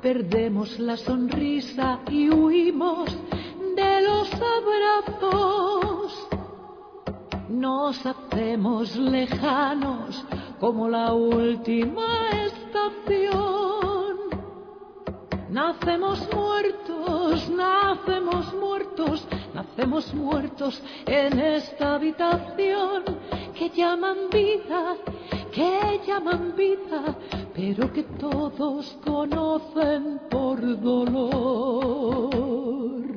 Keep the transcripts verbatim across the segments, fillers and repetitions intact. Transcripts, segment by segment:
perdemos la sonrisa y huimos de los abrazos. Nos hacemos lejanos como la última estación. Nacemos muertos, nacemos muertos, nacemos muertos en esta habitación que llaman vida, que llaman vida, pero que todos conocen por dolor.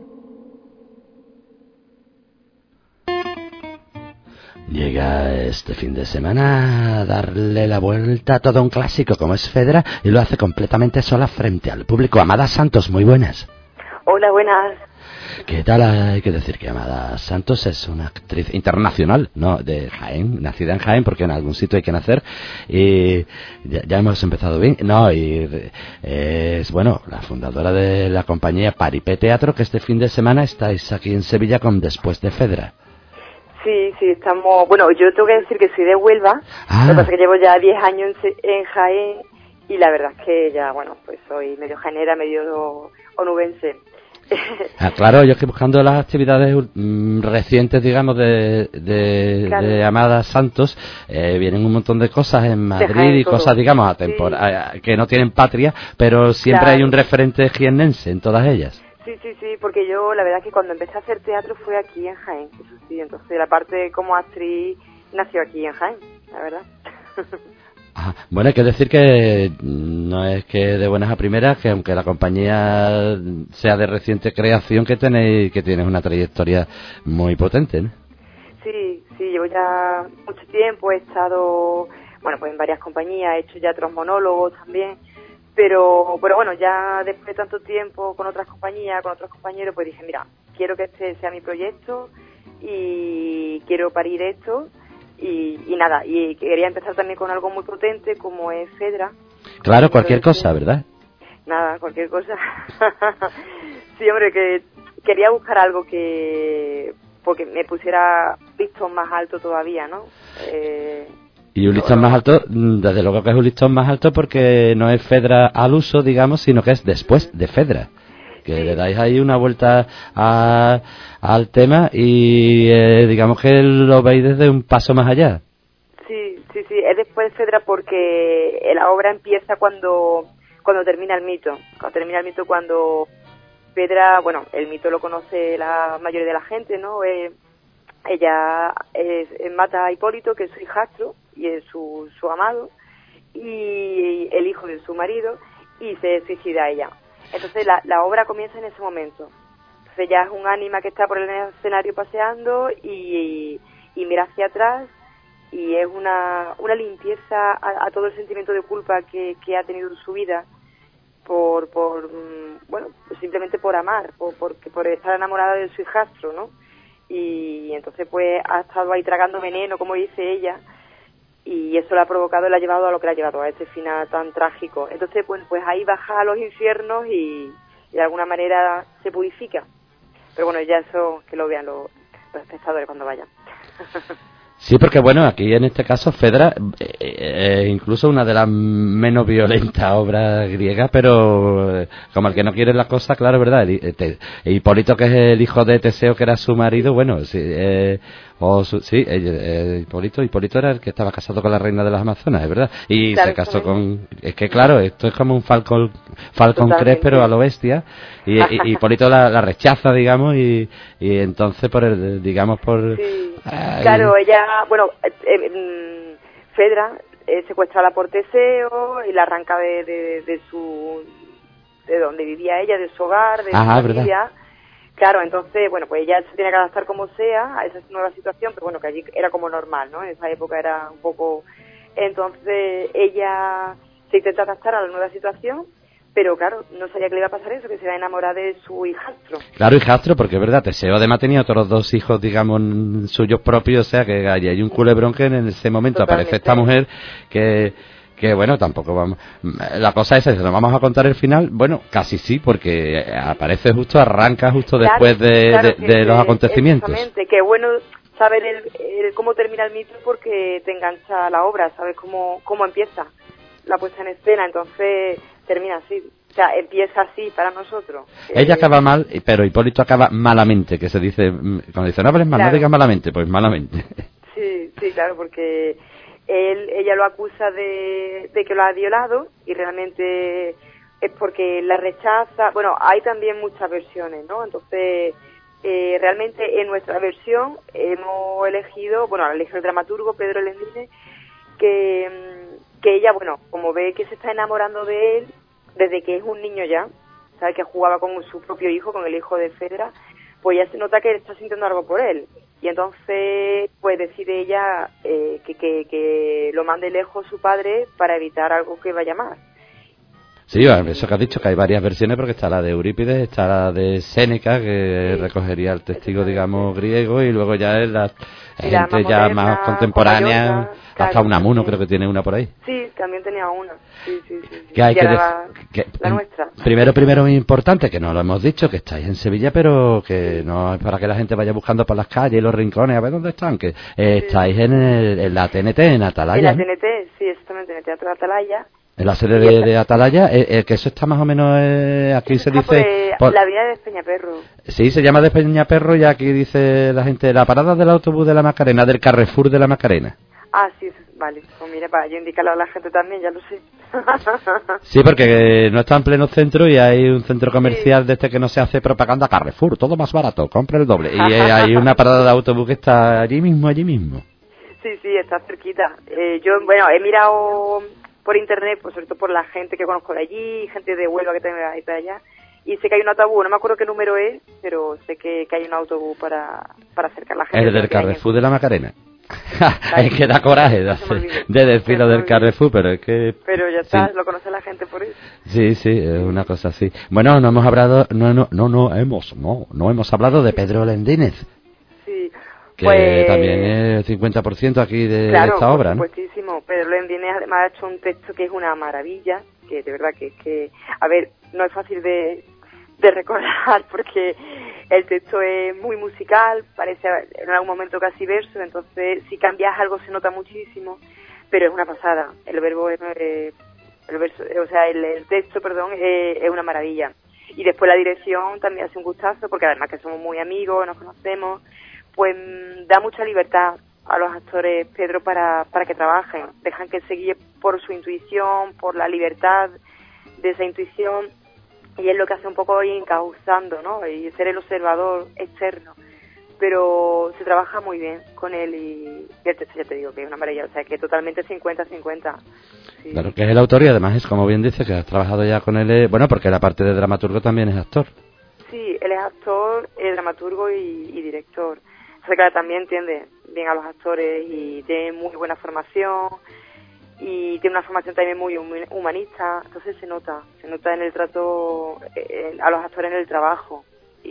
Llega este fin de semana a darle la vuelta a todo un clásico como es Fedra y lo hace completamente sola frente al público. Amada Santos, muy buenas. Hola, buenas. ¿Qué tal? Hay que decir que Amada Santos es una actriz internacional, ¿no? De Jaén, nacida en Jaén, porque en algún sitio hay que nacer. Y ya, ya hemos empezado bien. No, y es, bueno, la fundadora de la compañía Paripé Teatro, que este fin de semana estáis aquí en Sevilla con Después de Fedra. Sí, sí, estamos... Bueno, yo tengo que decir que soy de Huelva, Ah. lo que pasa es que llevo ya diez años en, en Jaén y la verdad es que ya, bueno, pues soy medio jaenera, medio onubense. Ah, claro, yo estoy buscando las actividades mm, recientes, digamos, de, de, Claro. de Amada Santos. Eh, vienen un montón de cosas en Madrid Jaén, y todo. cosas, digamos, atempora- sí. que no tienen patria, pero siempre Claro. hay un referente jiennense en todas ellas. Sí, sí, sí, porque yo la verdad es que cuando empecé a hacer teatro fue aquí en Jaén, eso sí, entonces la parte como actriz nació aquí en Jaén, la verdad. Ajá. Bueno, hay que decir que no es que de buenas a primeras, que aunque la compañía sea de reciente creación, que tenéis, que tienes una trayectoria muy potente, ¿no? Sí, sí, llevo ya mucho tiempo, he estado, bueno, pues en varias compañías, he hecho ya otros monólogos también, pero, pero bueno, ya después de tanto tiempo con otras compañías, con otros compañeros, pues dije, mira, quiero que este sea mi proyecto y quiero parir esto y, y nada, y quería empezar también con algo muy potente como es Fedra. Claro, cualquier Entonces, cosa, ¿verdad? Nada, cualquier cosa. Sí, hombre, que quería buscar algo que porque me pusiera listón más alto todavía, ¿no? Eh, Y un listón no, más no. alto, desde luego que es un listón más alto porque no es Fedra al uso, digamos, sino que es después de Fedra. Que Sí. le dais ahí una vuelta a, al tema y eh, digamos que lo veis desde un paso más allá. Sí, sí, sí, es después de Fedra porque la obra empieza cuando cuando termina el mito. Cuando termina el mito, cuando Fedra, bueno, el mito lo conoce la mayoría de la gente, ¿no? Eh, ella es, es- mata a Hipólito, que es su hijastro y es su, su amado, y el hijo de su marido, y se suicida ella. Entonces la, la obra comienza en ese momento. Entonces ya es un ánima que está por el escenario paseando y, y mira hacia atrás y es una, una limpieza a, a todo el sentimiento de culpa que, que ha tenido en su vida por, por mm, bueno, simplemente por amar, por, por, por estar enamorada de su hijastro, ¿no? Y entonces pues ha estado ahí tragando veneno, como dice ella, y eso le ha provocado y le ha llevado a lo que le ha llevado, a ese final tan trágico. Entonces pues, pues ahí baja a los infiernos y, y de alguna manera se purifica. Pero bueno, ya eso que lo vean los, los espectadores cuando vayan. Sí, porque bueno, aquí en este caso Fedra es eh, eh, incluso una de las menos violentas obras griegas, pero eh, como el que no quiere las cosas, claro, ¿verdad? El, el, el Hipólito, que es el hijo de Teseo, que era su marido, bueno, sí, eh, o su, sí eh, eh, Hipólito, Hipólito era el que estaba casado con la reina de las Amazonas, ¿es verdad? Y Claro, se casó eso con... Es que claro, esto es como un Falcon, Falcon Totalmente. Crest, pero a lo bestia, y, y, y Hipólito la, la rechaza, digamos, y, y entonces, por el, digamos, por... Sí, Ay. claro, ella, bueno, eh, eh, mm, Fedra es secuestrada por Teseo y la arranca de, de, de su, de donde vivía ella, de su hogar, de Ajá, su familia. ¿verdad? Claro, entonces, bueno, pues ella se tiene que adaptar como sea a esa nueva situación, pero bueno, que allí era como normal, ¿no? En esa época era un poco... Entonces, ella se intenta adaptar a la nueva situación, pero claro, no sabía que le iba a pasar eso, que se iba a enamorar de su hijastro. Claro, hijastro, porque es verdad, Teseo además tenía otros dos hijos, digamos, suyos propios, o sea, que hay, hay un culebrón que en ese momento Totalmente. aparece esta mujer que, que bueno, tampoco vamos... La cosa es esa, ¿nos vamos a contar el final? Bueno, casi sí, porque aparece justo, arranca justo Claro, después de, claro, de, que- de los que- acontecimientos. Exactamente, que bueno saber el, el cómo termina el mito porque te engancha la obra, sabes cómo, cómo empieza la puesta en escena, entonces termina así. sea, empieza así para nosotros. Ella eh, acaba mal, pero Hipólito acaba malamente, que se dice, cuando dice, no hables mal, claro. no digas malamente, pues malamente. Sí, sí, claro, porque él, ella lo acusa de, de que lo ha violado y realmente es porque la rechaza. Bueno, hay también muchas versiones, ¿no? Entonces, eh, realmente en nuestra versión hemos elegido, bueno, ha elegido el dramaturgo Pedro Lendines, que, que ella, bueno, como ve que se está enamorando de él desde que es un niño ya, sabe que jugaba con su propio hijo, con el hijo de Fedra, pues ya se nota que está sintiendo algo por él. Y entonces, pues decide ella eh, que, que, que lo mande lejos su padre para evitar algo que vaya más. Sí, eso que has dicho, que hay varias versiones, porque está la de Eurípides, está la de Séneca, que Sí, recogería el testigo, digamos, griego, y luego ya es la y la gente más ya moderna, más contemporánea, Mayorga, hasta claro, Unamuno sí. creo que tiene una por ahí. Sí, también tenía una. Sí, sí, sí. sí. Que hay Y que, la, dec- que la nuestra. primero primero muy importante, que no lo hemos dicho, que estáis en Sevilla, pero que no es para que la gente vaya buscando por las calles y los rincones a ver dónde están, que eh, estáis en, el, en la T N T, en Atalaya, En la ¿no? T N T, sí, exactamente, en el Teatro de Atalaya. En la sede Y de, esta- de Atalaya, eh, eh, que eso está más o menos, eh, aquí Eso se está dice... por, por- la vida de Peñaperro. Sí, se llama de Peñaperro, y aquí dice la gente, la parada del autobús de la Macarena, del Carrefour de la Macarena. Ah, sí, eso- vale. Pues mira, para yo indicarlo a la gente también, ya lo sé. Sí, porque no está en pleno centro y hay un centro comercial de este que no se hace propaganda, Carrefour, todo más barato, compre el doble. Y eh, hay una parada de autobús que está allí mismo, allí mismo. Sí, sí, está cerquita. Eh, yo, bueno, he mirado por internet, pues sobre todo por la gente que conozco de allí, gente de Huelva que tengo ahí para allá, y sé que hay un autobús, no me acuerdo qué número es, pero sé que, que hay un autobús para, para acercar a la gente. El del que hay en- Carrefour de la Macarena. Es que da coraje de, No se me hacer- olvide. de decir No lo se me del olvide. Carrefour, pero es que... Pero ya está, Sí. lo conoce la gente por eso. Sí, sí, es una cosa así. Bueno, no hemos hablado, no, no, no, no hemos, no, no hemos hablado de Pedro Lendínez, Sí, que pues... también es el cincuenta por ciento aquí de, Claro, de esta obra, ¿no? por supuestísimo. Pedro Lendínez además ha hecho un texto que es una maravilla, que de verdad que es que, a ver, no es fácil de, de recordar porque el texto es muy musical, parece en algún momento casi verso, entonces si cambias algo se nota muchísimo, pero es una pasada. El verbo es, eh, el verso, o sea, el, el texto, perdón, eh, es una maravilla. Y después la dirección también hace un gustazo, porque además que somos muy amigos, nos conocemos, pues da mucha libertad a los actores, Pedro, para, para que trabajen. Dejan que se guíe por su intuición, por la libertad de esa intuición, y es lo que hace un poco ir encauzando, ¿no? Y ser el observador externo. Pero se trabaja muy bien con él y, y el texto, ya te digo, que es una maravilla, o sea, que totalmente cincuenta cincuenta. Sí. Claro que es el autor y además es, como bien dice, que has trabajado ya con él, eh, bueno, porque la parte de dramaturgo también es actor. Sí, él es actor, eh, dramaturgo y, y director. O sea, que también entiende bien a los actores y tiene muy buena formación y tiene una formación también muy humanista, entonces se nota, se nota en el trato eh, a los actores en el trabajo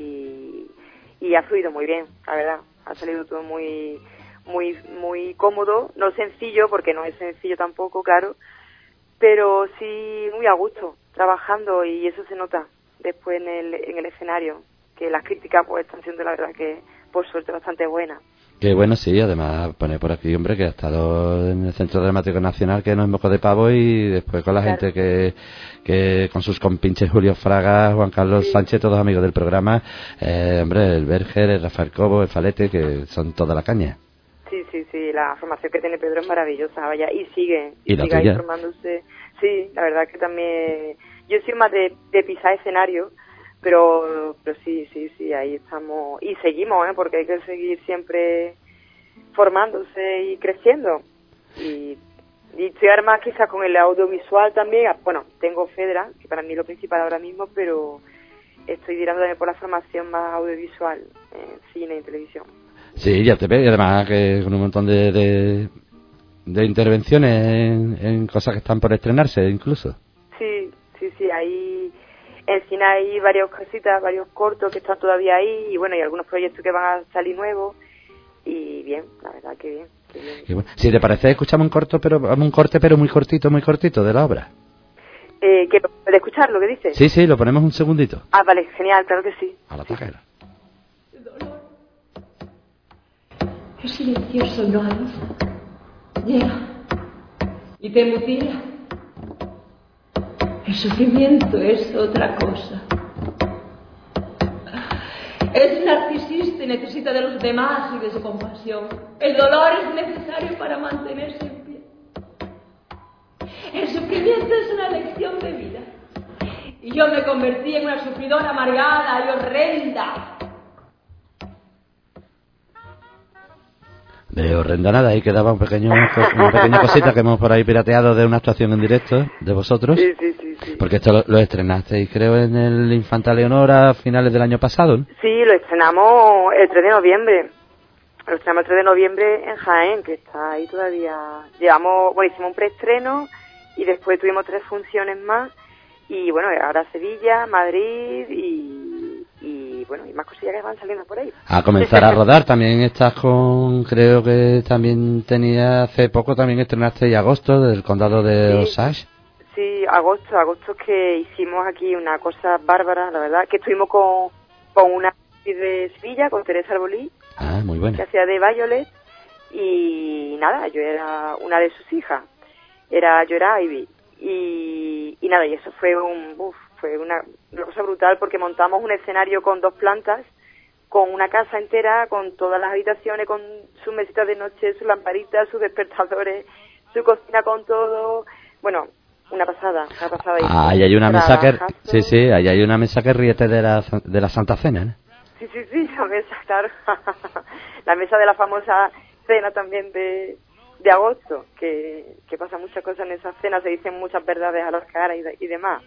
y, y ha fluido muy bien, la verdad, ha salido todo muy muy muy cómodo, no sencillo porque no es sencillo tampoco, claro, pero sí muy a gusto trabajando y eso se nota después en el en el escenario, que las críticas pues están siendo la verdad que por suerte bastante buenas. Que bueno, sí, además pone por aquí, hombre, que ha estado en el Centro Dramático Nacional, que no es moco de pavo, y después con la Claro. gente que, que con sus compinches Julio Fraga, Juan Carlos Sí. Sánchez, todos amigos del programa, eh, hombre, el Berger, el Rafael Cobo, el Falete, que son toda la caña. Sí, sí, sí, la formación que tiene Pedro es maravillosa, vaya, y sigue, ¿Y la sigue ahí tuya? formándose. Sí, la verdad que también, yo soy más de, de pisar escenario, pero, pero sí, sí, sí, ahí estamos, y seguimos, ¿eh? Porque hay que seguir siempre formándose y creciendo. Y, y estoy ahora quizás con el audiovisual también, bueno, tengo Fedra, que para mí es lo principal ahora mismo, pero estoy tirándome por la formación más audiovisual, en cine y televisión. Sí, ya te veo, y además que con un montón de, de, de intervenciones en, en cosas que están por estrenarse, incluso. Sí, sí, sí, ahí en cine hay varias cositas, varios cortos que están todavía ahí, y bueno, y algunos proyectos que van a salir nuevos, y bien, la verdad que bien, que bien. Y bueno, si te parece, escuchamos un corto, pero un corte, pero muy cortito, muy cortito de la obra. Eh, ¿que ¿Puede escuchar lo que dice? Sí, sí, lo ponemos un segundito. Ah, vale, genial, claro que sí. A la tajera. Es silencioso y no avanza. Llega y te mutila. Es sufrimiento es otra cosa. Es narcisista y necesita de los demás y de su compasión. El dolor es necesario para mantenerse en pie. El sufrimiento es una lección de vida. Y yo me convertí en una sufridora amargada y horrenda. De horrenda nada, ahí quedaba un pequeño, una pequeña cosita que hemos por ahí pirateado de una actuación en directo de vosotros. Sí, sí, sí, sí. Porque esto lo, lo estrenasteis, creo, en el Infanta Leonora a finales del año pasado, ¿no? Sí, lo estrenamos el tres de noviembre. Lo estrenamos el tres de noviembre en Jaén, que está ahí todavía. Llevamos, bueno, hicimos un preestreno y después tuvimos tres funciones más. Y bueno, ahora Sevilla, Madrid y, y bueno, y más cosillas que van saliendo por ahí. A comenzar a rodar, también estás con, creo que también tenía hace poco, también estrenaste agosto del condado de Sí. Osage. Sí, agosto, agosto que hicimos aquí una cosa bárbara, la verdad, que estuvimos con, con una actriz de Sevilla, con Teresa Arbolí, Ah, muy que buena. hacía de Violet, y nada, yo era una de sus hijas, era yo era Ivy, y, y nada, y eso fue un, uf, fue una, una cosa brutal porque montamos un escenario con dos plantas, con una casa entera, con todas las habitaciones, con sus mesitas de noche, sus lamparitas, sus despertadores, su cocina con todo, bueno, una pasada, una pasada. Ah, ahí hay una mesa que, Trabajazo. sí, sí, ahí hay una mesa que ríete de la, de la Santa Cena, ¿no? Sí, sí, sí, la mesa, claro. La mesa de la famosa cena también de, de agosto, que, que pasa muchas cosas en esa cena, se dicen muchas verdades a las caras y, de- y demás.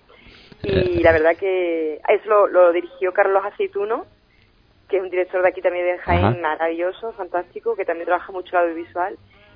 Y la verdad que eso lo, lo dirigió Carlos Aceituno, que es un director de aquí también de Jaén, Ajá. maravilloso, fantástico, que también trabaja mucho el audiovisual.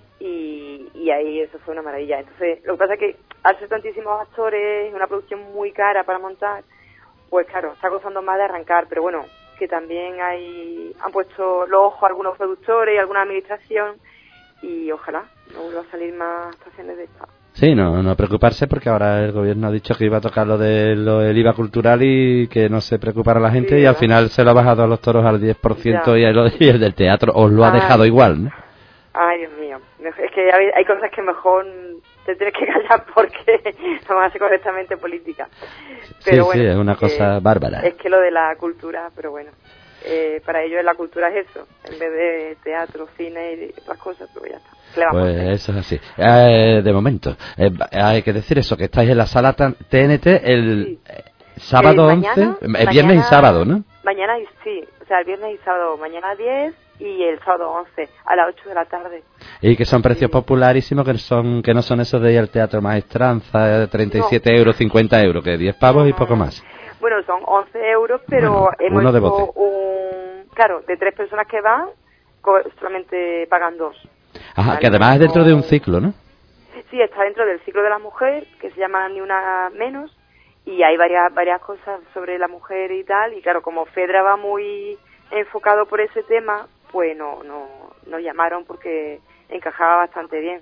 Y, y ahí eso fue una maravilla. Entonces, lo que pasa es que al ser tantísimos actores, una producción muy cara para montar, pues claro, está costando más de arrancar, pero bueno, que también hay han puesto los ojos algunos productores y alguna administración y ojalá no vuelva a salir más actuaciones de estas. Sí, no, no preocuparse porque ahora el gobierno ha dicho que iba a tocar lo de lo del I V A cultural y que no se preocupara la gente Sí, y al ¿verdad? final se lo ha bajado a los toros al diez por ciento Ya. y el, y el del teatro os lo ha Ay. dejado igual, ¿no? Ay, Dios mío, es que hay, hay cosas que mejor te tienes que callar porque no van a ser correctamente políticas. Pero Sí, bueno, sí, es una eh, cosa bárbara. Es que lo de la cultura, pero bueno, eh, para ellos la cultura es eso, en vez de teatro, cine y otras cosas, pero ya está. ¿Qué le vamos a Pues hacer? eso es así. Eh, de momento, eh, hay que decir eso, que estáis en la sala tan- T N T el Sí. eh, sábado Eh, mañana- once, eh, viernes y mañana- sábado, ¿no? Mañana y sí, o sea, el viernes y sábado, mañana diez y el sábado once, a las ocho de la tarde. Y que son precios Sí. popularísimos, que son que no son esos de ir al Teatro Maestranza, eh, treinta y siete euros, cincuenta euros, que diez pavos y No, poco más. Bueno, son once euros, pero Bueno, hemos uno de hecho bote. un... Claro, de tres personas que van, co- solamente pagan dos. Ajá, Vale, que además es dentro de un no- ciclo, ¿no? Sí, está dentro del ciclo de la mujer, que se llama Ni Una Menos, y hay varias varias cosas sobre la mujer y tal, y claro, como Fedra va muy enfocado por ese tema, pues no, no nos llamaron porque encajaba bastante bien.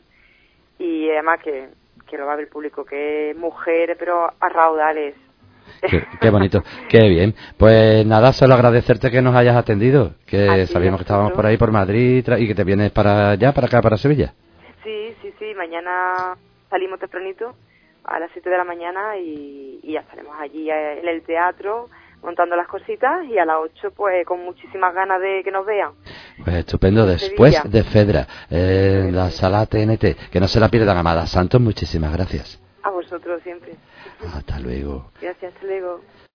Y además que, que lo va a ver el público, que es mujer, pero a raudales. Qué, qué bonito, qué bien. Pues nada, solo agradecerte que nos hayas atendido, que A ti, sabíamos que a estábamos vosotros. por ahí por Madrid tra- y que te vienes para allá, para acá, para Sevilla. Sí, sí, sí, mañana salimos tempranito a las siete de la mañana y, y ya estaremos allí eh, en el teatro montando las cositas y a las ocho pues con muchísimas ganas de que nos vean. Pues estupendo, después Sevilla. de Fedra, eh, en la sala T N T, que no se la pierdan, Amada Santos, muchísimas gracias. A vosotros siempre. Hasta luego. Gracias, hasta luego.